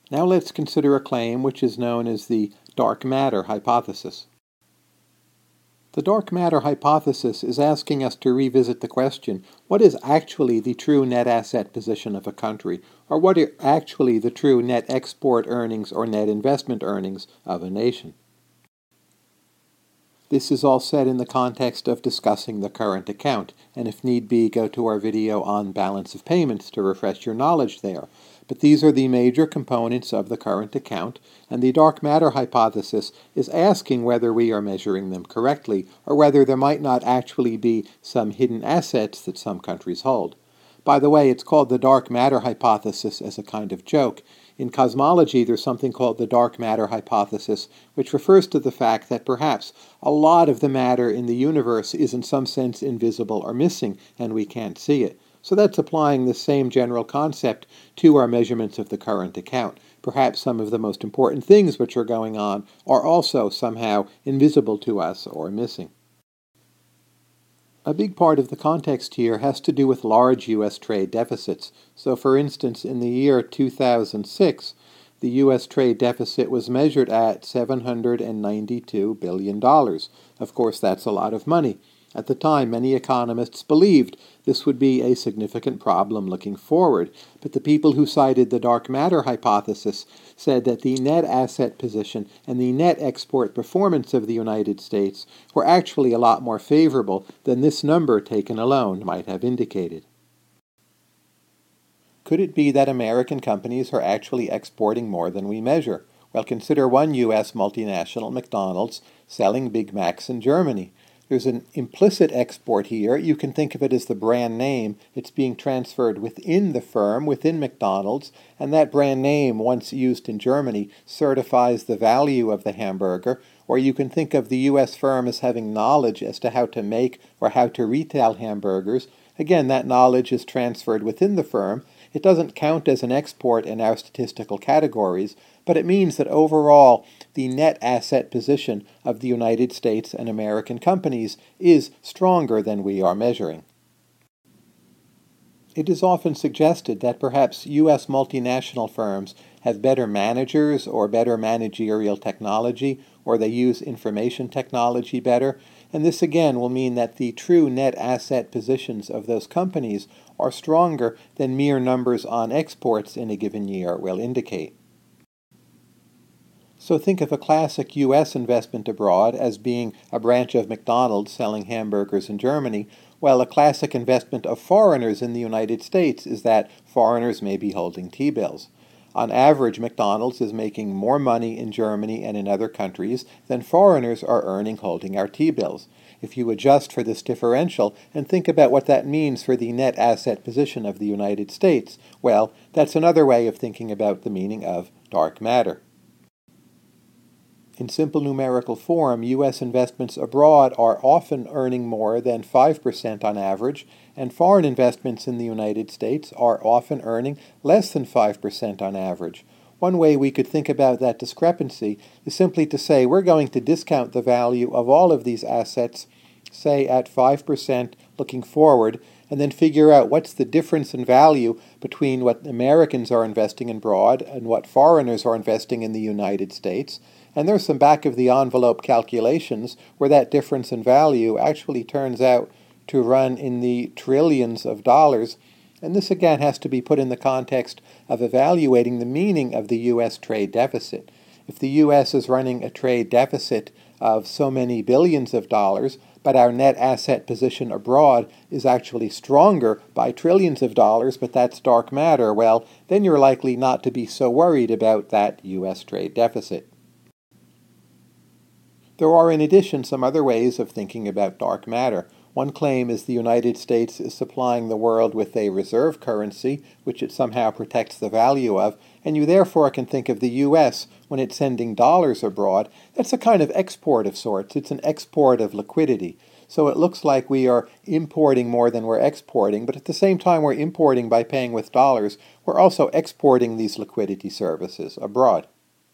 Now let's consider a claim which is known as the dark matter hypothesis. The dark matter hypothesis is asking us to revisit the question, what is actually the true net asset position of a country, or what are actually the true net export earnings or net investment earnings of a nation? This is all said in the context of discussing the current account, and if need be, go to our video on balance of payments to refresh your knowledge there. But these are the major components of the current account, and the dark matter hypothesis is asking whether we are measuring them correctly, or whether there might not actually be some hidden assets that some countries hold. By the way, it's called the dark matter hypothesis as a kind of joke. In cosmology, there's something called the dark matter hypothesis, which refers to the fact that perhaps a lot of the matter in the universe is in some sense invisible or missing, and we can't see it. So that's applying the same general concept to our measurements of the current account. Perhaps some of the most important things which are going on are also somehow invisible to us or missing. A big part of the context here has to do with large U.S. trade deficits. So for instance, in the year 2006, the U.S. trade deficit was measured at $792 billion. Of course, that's a lot of money. At the time, many economists believed this would be a significant problem looking forward, but the people who cited the dark matter hypothesis said that the net asset position and the net export performance of the United States were actually a lot more favorable than this number taken alone might have indicated. Could it be that American companies are actually exporting more than we measure? Well, consider one U.S. multinational, McDonald's, selling Big Macs in Germany. There's an implicit export here. You can think of it as the brand name. It's being transferred within the firm, within McDonald's, and that brand name, once used in Germany, certifies the value of the hamburger. Or you can think of the U.S. firm as having knowledge as to how to make or how to retail hamburgers. Again, that knowledge is transferred within the firm. It doesn't count as an export in our statistical categories, but it means that overall, the net asset position of the United States and American companies is stronger than we are measuring. It is often suggested that perhaps U.S. multinational firms have better managers or better managerial technology, or they use information technology better, and this again will mean that the true net asset positions of those companies are stronger than mere numbers on exports in a given year will indicate. So think of a classic U.S. investment abroad as being a branch of McDonald's selling hamburgers in Germany, while a classic investment of foreigners in the United States is that foreigners may be holding T-bills. On average, McDonald's is making more money in Germany and in other countries than foreigners are earning holding our T-bills. If you adjust for this differential and think about what that means for the net asset position of the United States, well, that's another way of thinking about the meaning of dark matter. In simple numerical form, U.S. investments abroad are often earning more than 5% on average, and foreign investments in the United States are often earning less than 5% on average. One way we could think about that discrepancy is simply to say we're going to discount the value of all of these assets, say at 5% looking forward, and then figure out what's the difference in value between what Americans are investing abroad and what foreigners are investing in the United States. And there's some back-of-the-envelope calculations where that difference in value actually turns out to run in the trillions of dollars. And this again has to be put in the context of evaluating the meaning of the U.S. trade deficit. If the U.S. is running a trade deficit of so many billions of dollars, but our net asset position abroad is actually stronger by trillions of dollars, but that's dark matter, well, then you're likely not to be so worried about that U.S. trade deficit. There are, in addition, some other ways of thinking about dark matter. One claim is the United States is supplying the world with a reserve currency, which it somehow protects the value of, and you therefore can think of the U.S., when it's sending dollars abroad, that's a kind of export of sorts. It's an export of liquidity. So it looks like we are importing more than we're exporting, but at the same time we're importing by paying with dollars. We're also exporting these liquidity services abroad.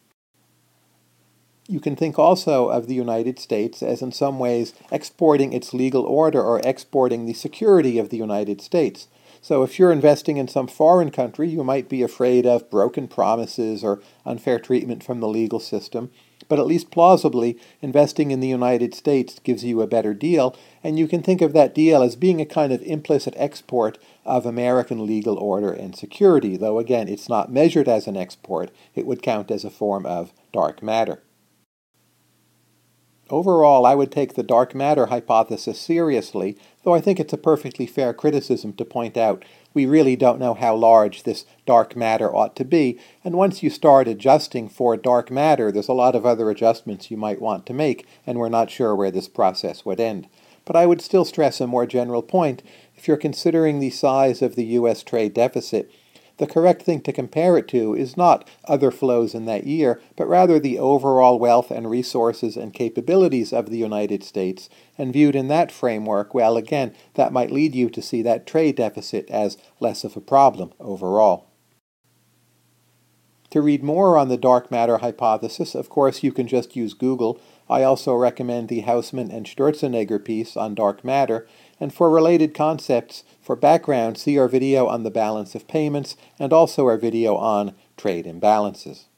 You can think also of the United States as in some ways exporting its legal order or exporting the security of the United States. So if you're investing in some foreign country, you might be afraid of broken promises or unfair treatment from the legal system. But at least plausibly, investing in the United States gives you a better deal, and you can think of that deal as being a kind of implicit export of American legal order and security, though again, it's not measured as an export. It would count as a form of dark matter. Overall, I would take the dark matter hypothesis seriously, though I think it's a perfectly fair criticism to point out we really don't know how large this dark matter ought to be, and once you start adjusting for dark matter, there's a lot of other adjustments you might want to make, and we're not sure where this process would end. But I would still stress a more general point. If you're considering the size of the U.S. trade deficit, the correct thing to compare it to is not other flows in that year, but rather the overall wealth and resources and capabilities of the United States, and viewed in that framework, well, again, that might lead you to see that trade deficit as less of a problem overall. To read more on the dark matter hypothesis, of course, you can just use Google. I also recommend the Hausman and Sturzenegger piece on dark matter, and for related concepts, for background, see our video on the balance of payments and also our video on trade imbalances.